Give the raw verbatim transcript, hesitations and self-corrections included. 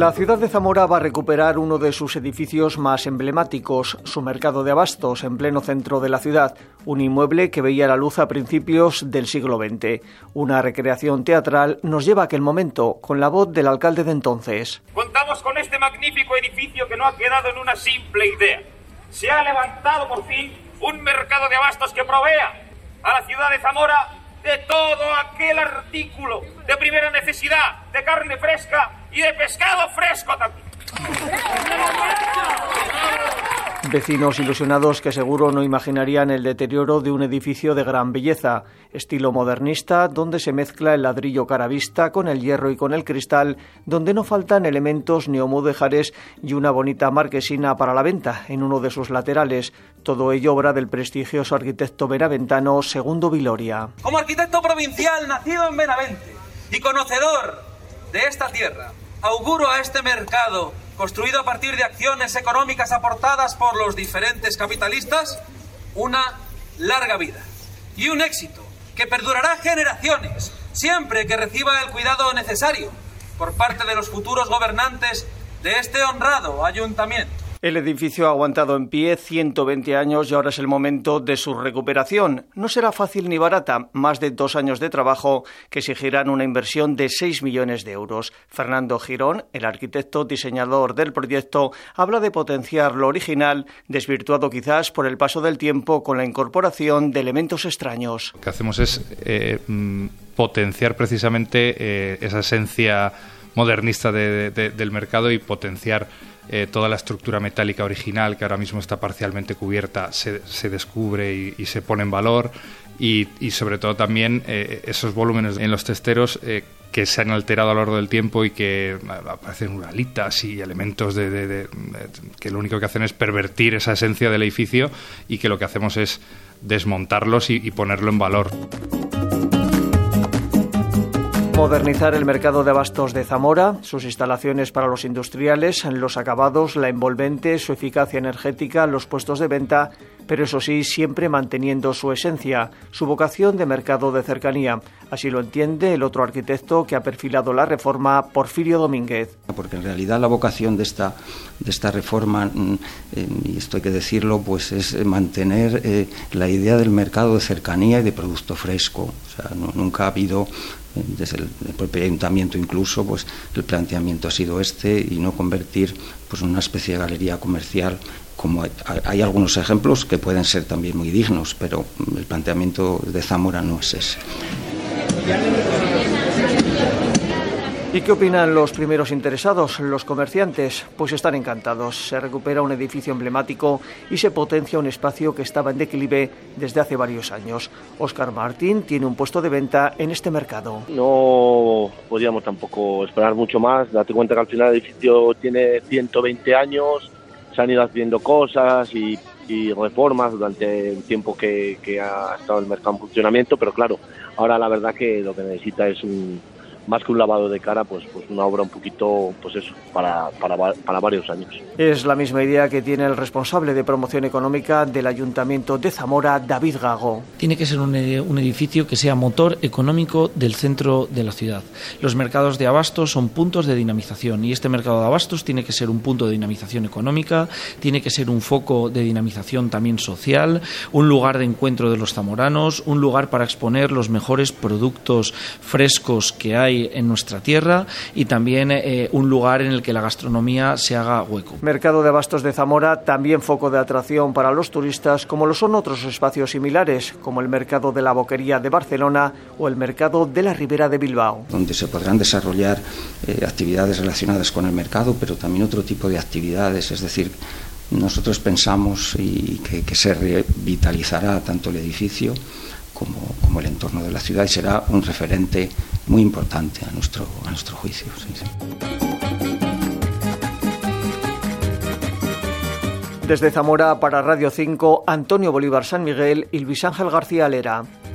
La ciudad de Zamora va a recuperar uno de sus edificios más emblemáticos, su mercado de abastos, en pleno centro de la ciudad, un inmueble que veía la luz a principios del siglo veinte. Una recreación teatral nos lleva a aquel momento, con la voz del alcalde de entonces. Contamos con este magnífico edificio que no ha quedado en una simple idea. Se ha levantado por fin un mercado de abastos que provea a la ciudad de Zamora de todo aquel artículo de primera necesidad, de carne fresca y de pescado fresco también. Vecinos ilusionados que seguro no imaginarían el deterioro de un edificio de gran belleza, estilo modernista, donde se mezcla el ladrillo caravista con el hierro y con el cristal, donde no faltan elementos neomudéjares y una bonita marquesina para la venta en uno de sus laterales. Todo ello obra del prestigioso arquitecto benaventano Segundo Viloria. Como arquitecto provincial nacido en Benavente y conocedor de esta tierra, auguro a este mercado, construido a partir de acciones económicas aportadas por los diferentes capitalistas, una larga vida y un éxito que perdurará generaciones, siempre que reciba el cuidado necesario por parte de los futuros gobernantes de este honrado ayuntamiento. El edificio ha aguantado en pie ciento veinte años y ahora es el momento de su recuperación. No será fácil ni barata, más de dos años de trabajo que exigirán una inversión de seis millones de euros. Fernando Girón, el arquitecto diseñador del proyecto, habla de potenciar lo original, desvirtuado quizás por el paso del tiempo con la incorporación de elementos extraños. Lo que hacemos es eh, potenciar precisamente eh, esa esencia modernista de, de, del mercado y potenciar Eh, toda la estructura metálica original que ahora mismo está parcialmente cubierta se, se descubre y, y se pone en valor y, y sobre todo también eh, esos volúmenes en los testeros eh, que se han alterado a lo largo del tiempo y que aparecen uralitas y elementos de, de, de, de, que lo único que hacen es pervertir esa esencia del edificio y que lo que hacemos es desmontarlos y, y ponerlo en valor. Modernizar el mercado de abastos de Zamora, sus instalaciones para los industriales, los acabados, la envolvente, su eficacia energética, los puestos de venta, pero eso sí, siempre manteniendo su esencia, su vocación de mercado de cercanía. Así lo entiende el otro arquitecto que ha perfilado la reforma, Porfirio Domínguez. Porque en realidad la vocación de esta, de esta reforma, eh, y esto hay que decirlo, pues es mantener eh, la idea del mercado de cercanía y de producto fresco. O sea, no, nunca ha habido, desde el, el propio ayuntamiento incluso, pues el planteamiento ha sido este y no convertir pues una especie de galería comercial, como hay, hay algunos ejemplos que pueden ser también muy dignos, pero el planteamiento de Zamora no es ese. ¿Y qué opinan los primeros interesados, los comerciantes? Pues están encantados. Se recupera un edificio emblemático y se potencia un espacio que estaba en declive desde hace varios años. Óscar Martín tiene un puesto de venta en este mercado. No podíamos tampoco esperar mucho más. Date cuenta que al final el edificio tiene ciento veinte años, se han ido haciendo cosas y, y reformas durante el tiempo que, que ha estado el mercado en funcionamiento, pero claro, ahora la verdad que lo que necesita es un... más que un lavado de cara, pues, pues una obra un poquito, pues eso, para, para, para varios años. Es la misma idea que tiene el responsable de promoción económica del Ayuntamiento de Zamora, David Gago. Tiene que ser un, un edificio que sea motor económico del centro de la ciudad. Los mercados de abastos son puntos de dinamización y este mercado de abastos tiene que ser un punto de dinamización económica, tiene que ser un foco de dinamización también social, un lugar de encuentro de los zamoranos, un lugar para exponer los mejores productos frescos que hay en nuestra tierra y también eh, un lugar en el que la gastronomía se haga hueco. Mercado de abastos de Zamora, también foco de atracción para los turistas, como lo son otros espacios similares, como el Mercado de la Boquería de Barcelona o el Mercado de la Ribera de Bilbao. Donde se podrán desarrollar eh, actividades relacionadas con el mercado, pero también otro tipo de actividades, es decir, nosotros pensamos y que, que se revitalizará tanto el edificio Como, como el entorno de la ciudad y será un referente muy importante a nuestro, a nuestro juicio. Sí, sí. Desde Zamora para Radio cinco, Antonio Bolívar San Miguel y Luis Ángel García Lera.